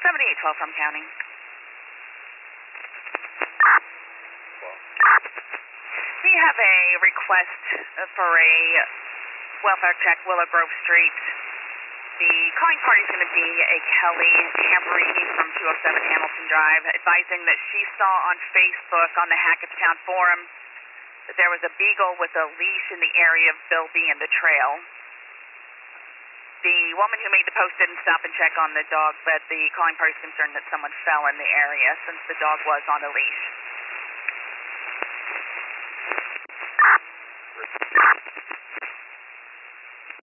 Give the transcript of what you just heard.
7812 from county. We have a request for a welfare check, Willow Grove Street. The calling party is going to be a Kelly Tamburini from 207 Hamilton Drive, advising that she saw on Facebook on the Hackettstown Forum that there was a beagle with a leash in the area of Bill B and the trail. The woman who made the post didn't stop and check on the dog, but the calling party is concerned that someone fell in the area since the dog was on a leash.